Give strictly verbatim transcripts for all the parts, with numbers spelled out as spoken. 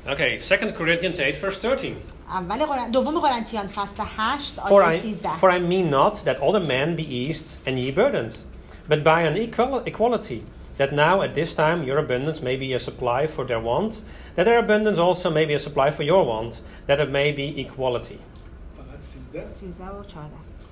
Okay, Second Corinthians eight verse thirteen. اول قرن... دوم قرنتیان فصل هشت For آیه I, سیزده. for I mean not that all the men be eased and ye burdened, but by an equal, equality, that now at this time your abundance may be a supply for their want, that their abundance also may be a supply for your want, that it may be equality. فقط سیزده سیزده و چهارده.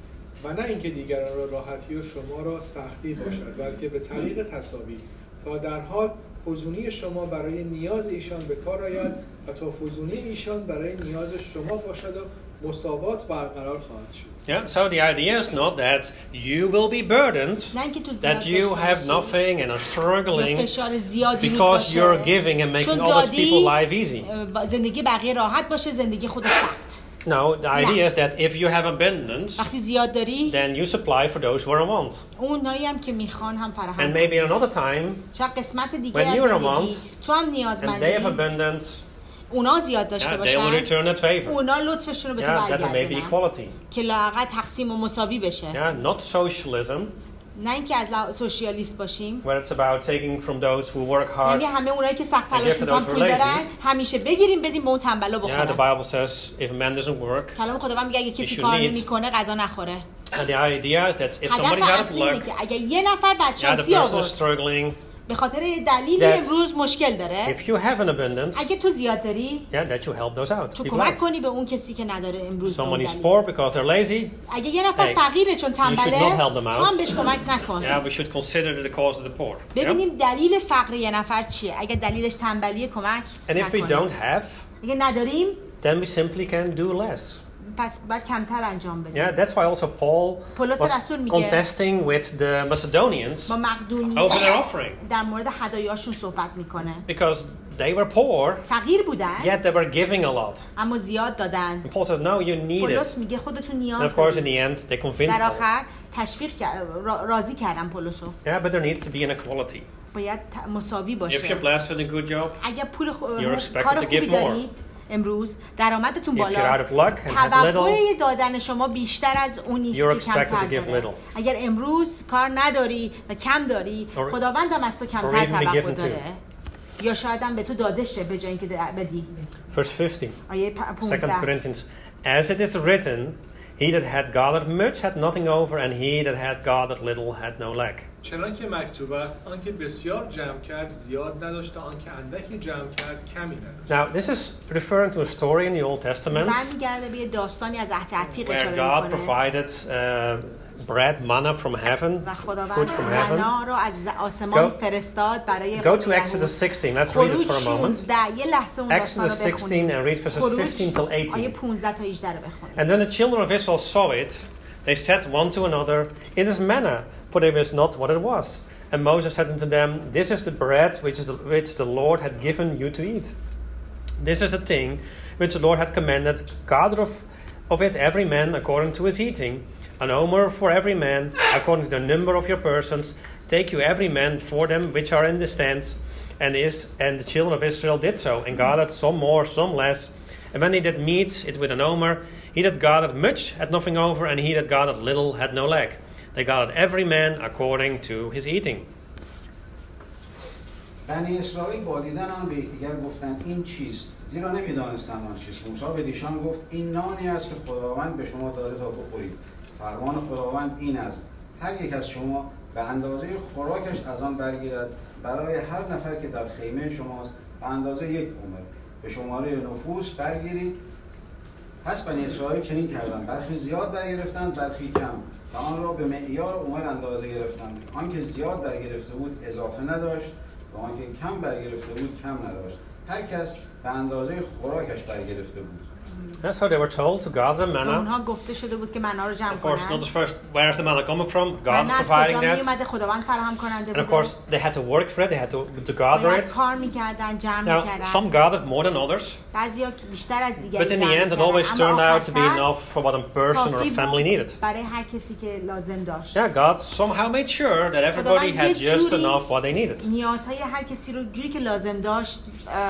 و نه اینکه دیگران را راحتی و شما را سختی باشد، بلکه به طریق تساوی تا در حال فزونی شما برای نیاز ایشان به کار آید و تا فزونی ایشان برای نیاز شما باشد و مساوات برقرار خواهد شد. Yeah, so the idea is not that you will be burdened, نه اینکه تو زیاد that you داشته have باشی. nothing and are struggling فشار زیادی because باشه. you're giving and چون making all those دادی، people life easy. اه، زندگی بقیه راحت باشه، زندگی خودت سخت. No, the idea is that if you have abundance, وقتی زیاد داری، then you supply for those who are in want. اونایی هم که میخوان هم And فراهم. maybe in another time, شاید قسمت دیگه when از you are in زندگی want, تو هم and they have نیازمندی، abundance, اونا زیاد داشته yeah, they will باشن، return that favor. اونا لطفشون رو به تو Yeah, that there may be برگردونن equality. که لااقل تقسیم و مساوی بشه. Yeah, not socialism, نه اینکه از لحاظ سوشیالیست باشیم، where it's about taking from those who work hard. یعنی همه اونایی که سخت And تلاش give to میکنن those who پول are lazy. دارن همیشه بگیریم بدیم به اون تنبلا Yeah, the بخورن. Bible says if a man doesn't work, کلام خداوند میگه اگه You کسی should کار need- نمیکنه غذا نخوره. and the idea is that if somebody's هدف out of اصلی اینه luck, که اگه یه نفر yeah, the بدشانسی person is آورد struggling, به خاطر یه دلیلی That's- امروز مشکل داره، if you have an abundance, اگه تو زیاد داری yeah, that you help those out. تو people کمک out. کنی به اون کسی که نداره امروز. به اون Someone is دلیل. poor because they're lazy, اگه یه نفر Hey, فقیره چون should تنبله، not help them تو out. هم بهش کمک نکن. yeah, we should consider the cause of the poor. Yeah? ببینیم دلیل فقر یه نفر چیه. اگه دلیلش تنبلی کمک And if we نکنیم. don't have, اگه نداریم then we simply can do less. پس باید کمتر انجام بدیم. Yeah, that's why also Paul پولس was رسول میگه contesting with the Macedonians با مقدونی over their offering در مورد هدایاشون صحبت میکنه. because they were poor, فقیر بودن yet they were giving a lot. اما زیاد دادن. And Paul says, no, you need پولس it. میگه خودتون And نیاز of course, in دارید. the end, they convinced در Paul. آخر تشویق کرد، را- راضی کردن پولسو. Yeah, but there needs to be an equality. باید ت- مساوی If you're باشه. blessed with a good job, اگر پول خو... You're expected کار to خوبی give more. دارید امروز درآمدتون If you're out بالاست، of luck and have توقع little, دادن شما بیشتر از اون نیست You're که expected کمتر to give داره. little. اگر امروز کار نداری و کم داری، Or- خداوند هم از تو or کمتر even be توقع given to. داره، یا شاید هم به تو داده شه به جای اینکه د- بدی. verse fifteen, آیه پ- Second پانزده. Corinthians, as it is written, he that had gathered much had nothing over, and he that had gathered little had no lack. چنان که مکتوب است آنکه بسیار جمع کرد زیاد نداشت، آنکه اندکی جمع کرد کمی نداشت. Now, this is referring to a story in the Old Testament برمیگرده به یه داستانی از عهد عتیق where اشاره God میکنه provided uh, bread, manna from heaven, و food خداوند from heaven. منا رو از آسمان Go- فرستاد برای Go قوم to یهود. Exodus sixteen. Let's read it خروج for a moment. شانزده یه لحظه اون داستان رو Exodus sixteen بخونیم. and read verses خروج fifteen till آیه eighteen. پانزده تا هجده رو بخونیم. And then the children of Israel saw it. They said one to another, "It is manna," for they wist not what it was. And Moses said unto them, "This is the bread which is the, which the Lord had given you to eat. This is the thing which the Lord had commanded. Gather of, of it every man according to his eating, an omer for every man according to the number of your persons. Take you every man for them which are in the stands." And is and the children of Israel did so, and gathered some more, some less. And when he did meet it with an omer, he that gathered much had nothing over, and he that gathered little had no lack. They gathered every man according to his eating. بنی اسرائیل با دیدن آن به یکدیگر گفتند این چیست؟ زیرا نمی‌دانستند آن چیست. موسی به ایشان گفت این نانی است که خداوند به شما داده تا بخورید. فرمان خداوند این است: هر یک از شما به اندازه خوراکش از آن برگیرد، برای هر نفر که در خیمه شماست به اندازه یک اومر به شماره نفوس برگیرید. پس بنی اسرائیل چنین کردند، برخی زیاد برگرفتند، برخی کم، و آن را به معیار اومر اندازه گرفتند. آنکه زیاد برگرفته بود اضافه نداشت و آنکه کم برگرفته بود کم نداشت. هر کس به اندازه خوراکش برگرفته بود. That's how they were told to gather به manna. اونها گفته شده بود که منا رو جمع Of course, کنن. notice first, where's the manna coming from? God منا از providing کجا می that. اومده؟ خداوند فراهم کننده And of بوده. course, they had to work for it. They had to, to gather باید it. کار میکردن، جمع Now, میکردن. some gathered more than others, بعضیا بیشتر از دیگری but in the جمع end, it می‌کردن. always اما turned out to be آخر enough for what a person or a کافی family بود needed. برای هر کسی که لازم داشت. Yeah, God somehow made sure that everybody خداوند had یه just جوری enough what they needed. نیازهای هر کسی رو جوری که لازم داشت اه،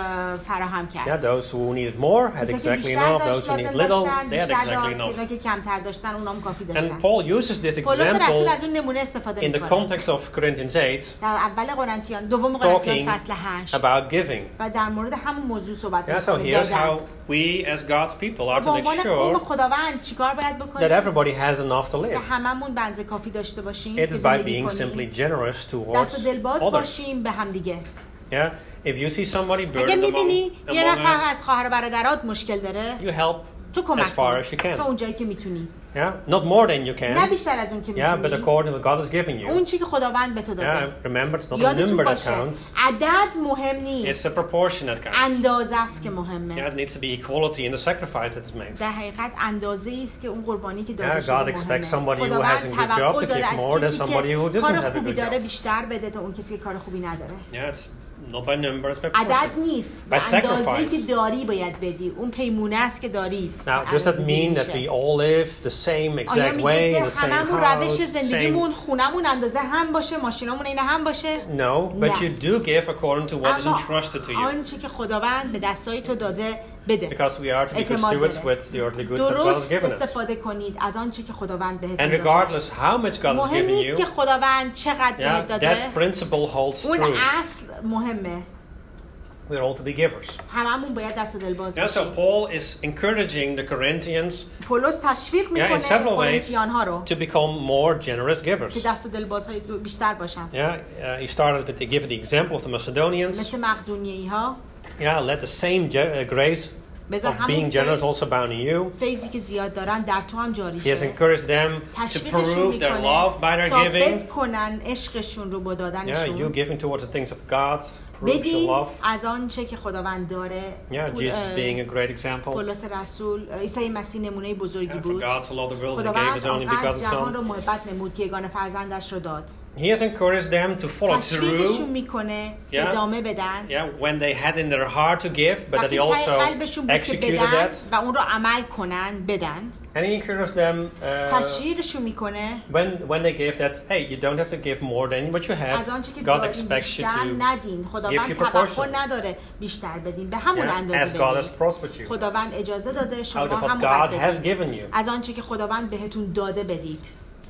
اه، فراهم Yeah, کرد. those who needed more had کسایی که exactly بیشتر enough. Those داشت who لازم needed little, داشتن they had بیشتر exactly داشت، enough. کسایی که کمتر داشتن اونام کافی داشتن. And Paul uses this پولس رسول example از اون نمونه استفاده in the میکنه. context of Corinthians eight, در اول قرنتیان دوم قرنتیان talking فصل هشت about giving. و در مورد همون موضوع صحبت Yeah, so میکنه. here's how we as God's people are به to عنوان make قوم sure خداوند چیکار باید that بکنیم everybody has enough to که live. هممون بنز کافی داشته باشیم It که is by زندگی being simply کنیم، generous دست towards و دلباز others. باشیم به هم دیگه. Yeah, if you see somebody اگه burdened among, میبینی یه among نفر us, از خواهر و برادرات مشکل داره you help تو as کمک far as you کن تا can. اونجایی که میتونی، Yeah, not more than you نه can. بیشتر از اون که Yeah, but میتونی. according to what God has given اون you. چی که خداوند به تو Yeah, داده. remember it's not a یادتون number that باشه counts. عدد مهم It's نیست، the proportion that counts. اندازه است که Yeah, مهمه. it needs to be equality in the sacrifice that is made. در حقیقت اندازه ای است که اون قربانی که داده Yeah, شده God expects مهمه. somebody who خداوند has a good job توقع to داره give از more than کسی somebody who که doesn't کار have a خوبی good داره job. بیشتر بده تا اون کسی که کار خوبی نداره. Yeah, it's not by number, it's by عدد proportion. نیست، By اندازه‌ای sacrifice. که داری باید بدی، اون پیمونه است که داری. Now, does that اندازه mean that میشه. we all live the same آیا exact way, میگه in که the same هممون روش house, زندگیمون same... خونمون اندازه هم باشه، ماشینامون این هم باشه؟ No, but نه. you do give according to what is اما entrusted to you. آنچه که خداوند به دستای تو داده بده. Because we are to be good اعتماد stewards داره. with the earthly goods that God has درست given us. استفاده کنید از آنچه که خداوند بهتون And داده. regardless how much God has مهم given نیست you, که خداوند چقدر yeah, بهت داده. that principle holds اون true. اصل مهمه. We're all to be givers. هممون باید دست و دل باز Yeah, so باشیم. Paul is encouraging the Corinthians, پولس تشویق yeah, in میکنه several ways, قرنتیان ها رو to become more generous givers. که دست و دل بازهای بیشتر باشن. Yeah, uh, he started with the give the example of the Macedonians. مثل مقدونیایی ها. Yeah, let the same ge- uh, grace بذار of همون being generous فیض also abound in you. فیضی که زیاد دارن در تو هم جاری He has شه. encouraged them to تشویقشون prove their میکنه love by their giving. ثابت کنن عشقشون رو با Yeah, you دادنشون. giving towards the things of God proves your بدین love. از آنچه که خداوند داره. Yeah, پول- Jesus اه، being a great example. پولس رسول عیسی مسیح نمونه بزرگی Yeah, for بود. God to love the world, He gave خداوند His only آنقدر begotten جهان Son. رو محبت نمود که یگانه فرزندش رو داد. He has encouraged them to follow تشویقشون through. میکنه Yeah. که ادامه بدن. Yeah, when they had in their heart to give, but that وقتی they ته also قلبشون بود که executed بدن that. و اون رو عمل کنن بدن. And he encouraged them uh, تشویقشون میکنه when when they gave that, hey, you don't have to give more than what you از have. آنچه که God داریم expects you بیشتر to ندین. give خداوند you توقع proportionally. نداره بیشتر بدین، به همون Yeah, as اندازه God has بدین. prospered you. خداوند اجازه داده Out شما of what همون God قدر has بدین. given you. از آنچه که خداوند بهتون داده بدید.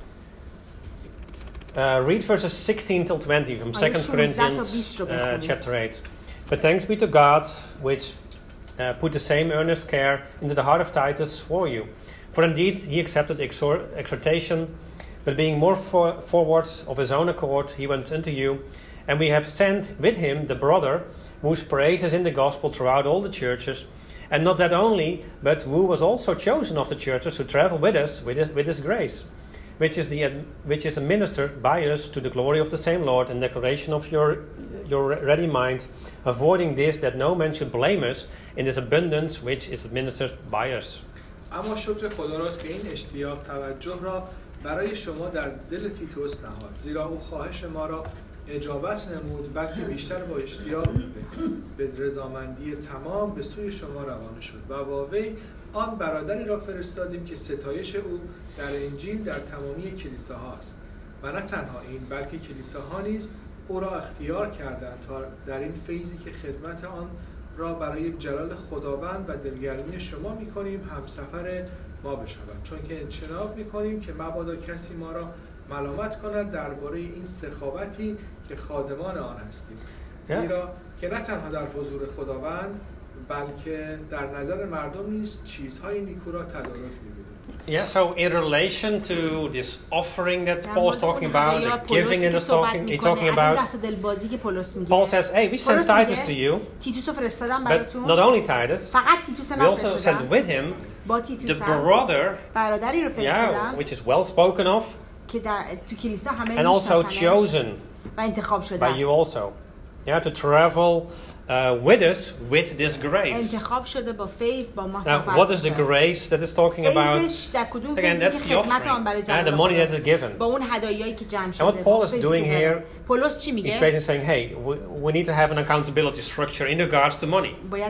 Uh, read verses sixteen till twenty from آیه Second شانزده تا Corinthians بیست رو uh, بخونید. chapter eight. But thanks be to God, which uh, put the same earnest care into the heart of Titus for you. For indeed he accepted exhort- exhortation, but being more for- forward of his own accord, he went unto you. And we have sent with him the brother, whose praise is in the gospel throughout all the churches. And not that only, but who was also chosen of the churches who travel with us with his, with his grace. Which is the which is administered by us to the glory of the same Lord and declaration of your your ready mind, avoiding this that no man should blame us in this abundance which is administered by us. اما شکر خدا راست که این اشتیاق توجه را برای شما در دل تیتوس نهاد، زیرا او خواهش ما را اجابت نمود، بلکه بیشتر با اشتیاق به رضامندی تمام به سوی شما روانه شد و واوی آن برادری را فرستادیم که ستایش او در انجیل در تمامی کلیساها است و نه تنها این بلکه کلیساها نیز او را اختیار کردند تا در این فیضی که خدمت آن را برای جلال خداوند و دلگرمی شما می‌کنیم همسفر ما بشود، چون که اجتناب می‌کنیم که مبادا کسی ما را ملامت کند درباره این سخاوتی که خادمان آن هستیم، زیرا که نه تنها در حضور خداوند بلکه در نظر مردم نیز چیزهای نیکو را تدارک می‌بینیم. Yeah, so in relation to this offering that Paul is talking about, the giving and is talking, he's talking about, Paul says, hey, we sent Titus to you, but not only Titus, we also sent with him the brother, yeah, which is well spoken of, and also chosen by you also, yeah, to travel Uh, with us with this grace. Now, what is the grace that is talking about? Again, that's the offering, and the money that is given. And what Paul is doing here, he's basically saying, hey, we, we need to have an accountability structure in regards to money.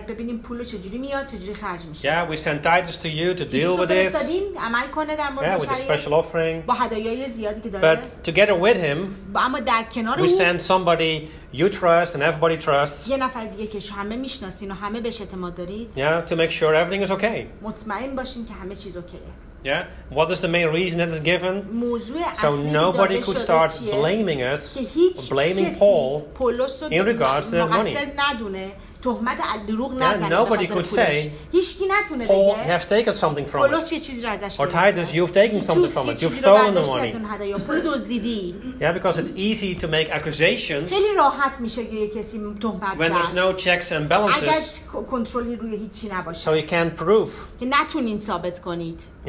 Yeah, we send Titus to you to deal with this. Yeah, with a special offering. But together with him, we send somebody you trust and everybody trusts. یه نفر دیگه که همه میشناسین و همه بهش اعتماد دارید. Yeah, to make sure everything is okay. مطمئن باشین که همه چیز اوکیه. Yeah. What is the main reason that is given? موضوع So اصلی که nobody داده could شده start چیه؟ blaming us, که هیچ blaming کسی Paul پولس رو in regards to that money. مقصر ندونه، تهمت دروغ Yeah, نزنه به nobody خاطر could پولش. say, هیچکی نتونه Paul, you بگه have taken something from پولس us. یه چیزی رو ازش Or Titus, you've taken something تیتوس from یه us. You've چیزی رو stolen the برداشتی money. ازتون هدیه یا پول دزدیدی. Yeah, because it's easy to make accusations خیلی راحت میشه که یه کسی تهمت when there's زد no checks and اگر balances, کنترلی روی هیچی so نباشه you can't prove. که نتونین ثابت کنید. Yeah.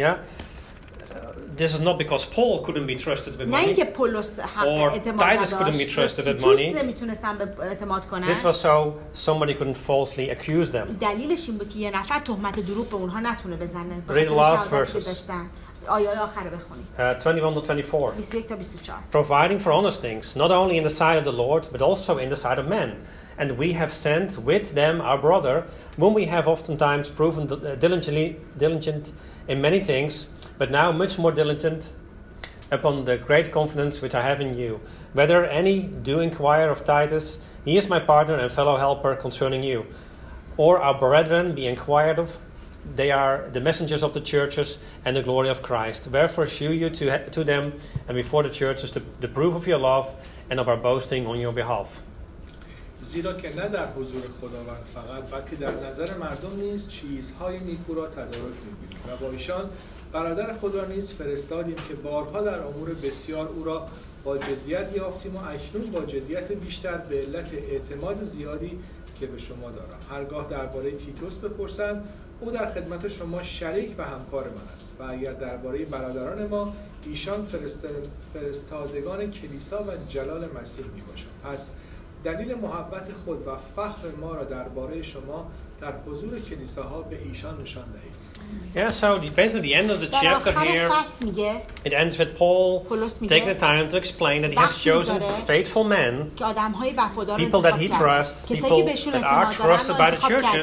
This is not because Paul couldn't be trusted with نه money. اینکه پولس حق Or اعتماد Titus couldn't be trusted with تیتوس money. نمیتونستن به اعتماد کنن. This was so somebody couldn't falsely accuse them. دلیلش این بود که یه نفر تهمت دروغ به اونها نتونه بزنه. به Read the خاطر last شهادتی که verses. داشتن. آیه آخر بخونید. Uh, twenty-one to twenty-four. بیست و یک تا بیست و چهار. Providing for honest things, not only in the sight of the Lord, but also in the sight of men. And we have sent with them our brother, whom we have oftentimes proven uh, diligently diligent in many things, but now much more diligent upon the great confidence which I have in you. Whether any do inquire of Titus, he is my partner and fellow helper concerning you. Or our brethren be inquired of, they are the messengers of the churches and the glory of Christ. Wherefore shew you to, to them and before the churches the, the proof of your love and of our boasting on your behalf. زیرا که نه در حضور خداوند فقط بلکه در نظر مردم نیز چیزهای نیکو را تدارک می‌بینیم و با ایشان برادر خدا نیز فرستادیم که بارها در امور بسیار او را با جدیت یافتیم و اکنون با جدیت بیشتر به علت اعتماد زیادی که به شما دارم. هرگاه درباره تیتوس بپرسند او در خدمت شما شریک و همکار من است و اگر درباره برادران ما ایشان فرستادگان کلیسا و جلال مسیح میباشند. پس دلیل محبت خود و فخر ما را درباره شما در حضور کلیساها به ایشان نشان دهید. Yeah, so the, basically the end of the chapter here, it ends with Paul taking the time to explain that he has chosen faithful men, people that he trusts, people that are trusted by the churches,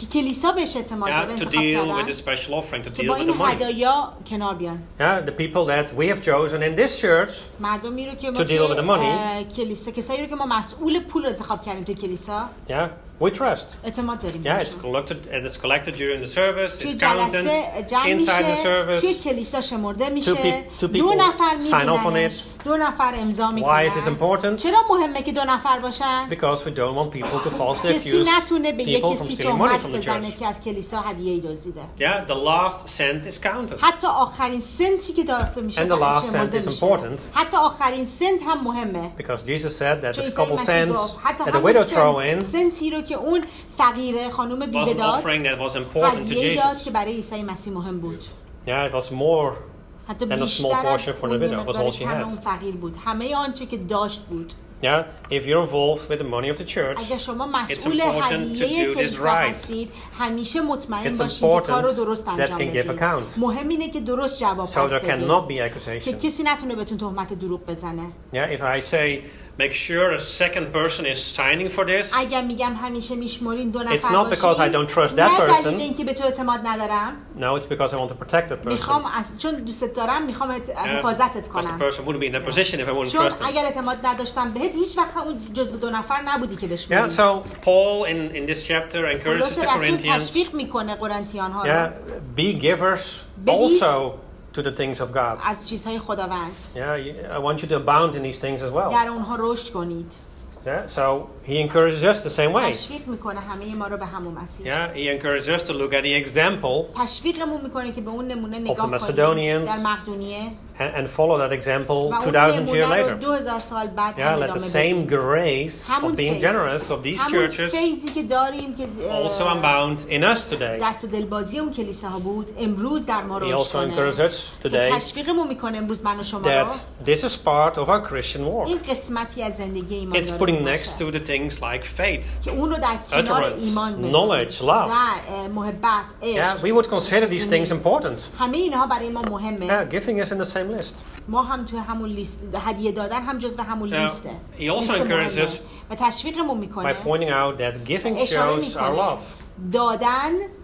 yeah, to deal with the special offering, to deal with the money. Yeah, the people that we have chosen in this church to deal with the money. Yeah. We trust. Yeah, it's collected. It's collected during the service. It's counted inside the service. Two, pe- two people sign off on it. Why is this important? Because we don't want people to falsely accuse people from stealing money from the church. Yeah, the last cent is counted. And the last cent is important. Because Jesus said that there's a couple cents that the widow throw in که اون فقیر خانم بیوه داد هدیه داد که برای عیسی مسیح مهم بود. Yeah, it was more than a small portion for the widow. It was all she had. اون فقیر بود. همه آنچه که داشت بود. Yeah, if you're involved with the money of the church, اگر شما مسئول هدیه کلیسا هستید همیشه مطمئن باشید که کار رو درست انجام بدید. مهم اینه که درست جواب پس بدید که کسی نتونه بهتون تهمت دروغ بزنه. Yeah, if I say make sure a second person is signing for this, اگر میگم همیشه میشمرین دو نفر it's not because I don't trust that person. نه دلیل اینکه به تو اعتماد ندارم. No, it's because I want to protect that person. میخوام چون دوست دارم میخوام حفاظتت کنم. The person wouldn't be in that position if I wouldn't trust him. چون اگر اعتماد نداشتم بهت هیچ وقت اون جزو دو نفر نبودی که بهش میگی. Yeah, so Paul in in this chapter encourages the Corinthians. تشویق میکنه قرنتیان ها رو. Yeah, be givers also to the things of God. از چیزهای خداوند. Yeah, I want you to abound in these things as well. در اونها رشد کنید. Yeah, so he encourages us the same way. تشویق میکنه همه ما رو به همون مسیر. Yeah, he encourages us to look at the example. تشویقمون میکنه که به اون نمونه نگاه کنیم. در مقدونیه. And, and follow that example two thousand years later. Yeah, let the same grace of being generous of these churches also abound in us today. He also encourages us today that this is part of our Christian walk. It's putting next to the things like faith, utterance, knowledge, love. Yeah, we would consider these things important. Yeah, giving is in the same list. ما هم تو همون لیست هدیه دادن هم جزو همون لیسته. He also encourages و تشویقمون میکنه by pointing out that giving shows our love. دادن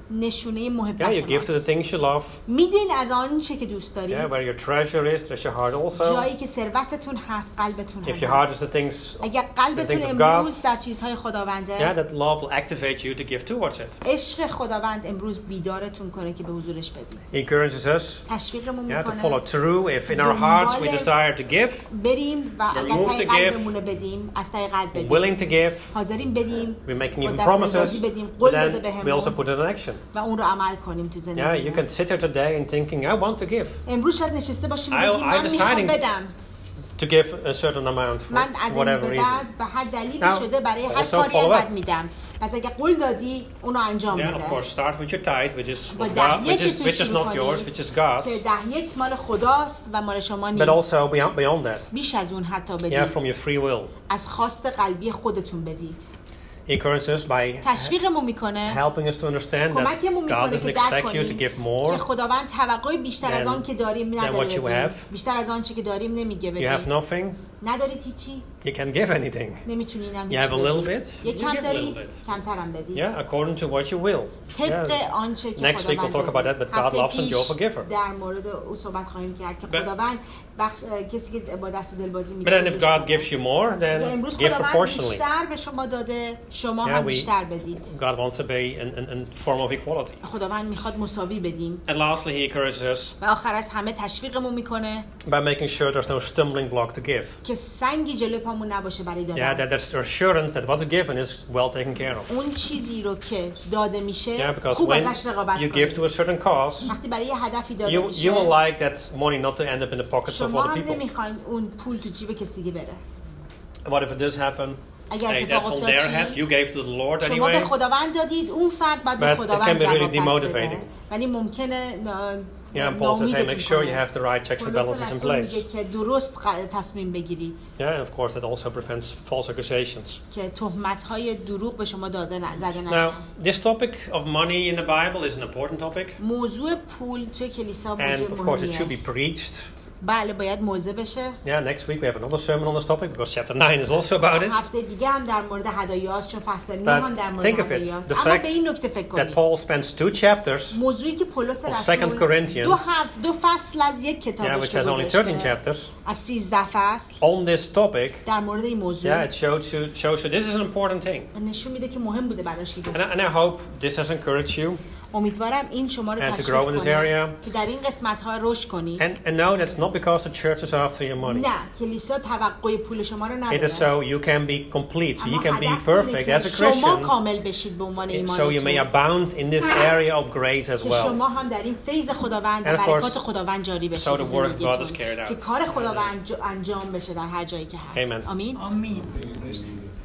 نشونه محبت yeah, you give to the things you love. میدین از آنچه که دوست دارید. Yeah, where your treasure is, there's your heart also. جایی که ثروتتون هست، قلبتون هست. If your heart is the things, اگر قلبتون امروز در چیزهای خداونده، yeah, that love will activate you to give towards it. عشق خداوند امروز بیدارتون کنه که به حضورش بدید. Encourages us, تشویقمون میکنه. Yeah, to میکنه. follow through. If in our hearts we desire to give, بریم و we're moved to give, بدیم، از ته قلب بدیم. willing to give, حاضرین بدیم. we're making even promises, but then we also put it in action. و اون رو عمل کنیم تو زندگی. Yeah, you can sit here today and thinking, I want to give. امروز شاید نشسته باشیم بگیم من میخوام بدم. To give a certain amount for من از whatever این reason. به هر دلیلی شده برای هر کاری انقدر میدم. پس اگه قول دادی اونو انجام بده. Yeah, of course, start with your tithe, which is God, which is, which is not yours, which is God's. که ده یک مال خداست و مال شما نیست. But also beyond, beyond that. بیش از اون حتی بدید. Yeah, from your free will. از خواست قلبی خودتون بدید. Encourages by تشویقمون میکنه. helping us to understand that God doesn't expect you to give more. که خداوند توقعی بیشتر از آن که داریم نداره. بیشتر از آن که داریم نمیگه بدید. You have nothing. ندارید هیچی. You can give anything. نمیتونید هم You have a little bit. یک کم دارید، کمترم بدید. Yeah, according to what you will. طبق آنچه که Next week we'll talk about that, but God loves and you're a forgiver. در مورد او صحبت خواهیم کرد که خداوند بخش کسی که با دست و دلبازی میکنه. But then if God gives you more, then give proportionally. بیشتر به شما داده، شما هم بیشتر بدید. God wants to be in in in form of equality. خداوند میخواد مساوی بدیم. And lastly, He encourages us. و آخر از همه تشویقمون میکنه. By making sure there's no stumbling block to give. که سنگی جلوی پامون نباشه برای دادن. Yeah, that there's assurance that what's given is well taken care of. اون چیزی رو که داده میشه yeah, خوب ازش رقابت کنید. You give to a certain cause. وقتی برای هدفی داده you, میشه. You will like that money not to end up in the pockets of other people. شما هم نمیخواین اون پول تو جیب کسی دیگه بره. What if it does happen? اگر hey, that's on their head. You gave to the Lord anyway. شما به خداوند دادید، اون فرد بعد به خداوند جواب بده. ولی ممکنه Yeah, and Paul says, hey, make sure you have the right checks and balances in place. که درست تصمیم بگیرید. Yeah, and of course that also prevents false accusations. که تهمت‌های دروغ به شما داده زده نشه. Now, this topic of money in the Bible is an important topic. موضوع پول توی کلیسا موضوع مهمیه. And of course it should be preached. بله باید موعظه بشه. Yeah, next week we have another sermon on this topic because chapter nine is also about it. هفته دیگه هم در مورد هدایاست چون فصل نه هم در مورد هدایاست. اما به این نکته فکر کنید. That Paul spends two chapters. موضوعی که پولس رسول دو هفت دو فصل از یک کتابش yeah, which has only thirteen chapters. از سیزده فصل. On this topic. در مورد این موضوع. Yeah, it shows you shows you this is an important thing. نشون میده که مهم بوده براش. And I hope this has encouraged you. امیدوارم این شما رو تشویق کنه که در این قسمت‌ها رشد کنید. And, and know that's not because the church is after your money. نه، کلیسا توقع پول شما رو نداره. It is so you can be complete, so you can be perfect as a Christian. شما کامل بشید به عنوان ایمانیتون. So you may abound in this area of grace as well. که شما هم در این فیض خداوند و برکات خداوند جاری بشید. So the word of God is carried out. که کار خداوند انجام بشه در هر جایی که هست. Amen. آمین. آمین.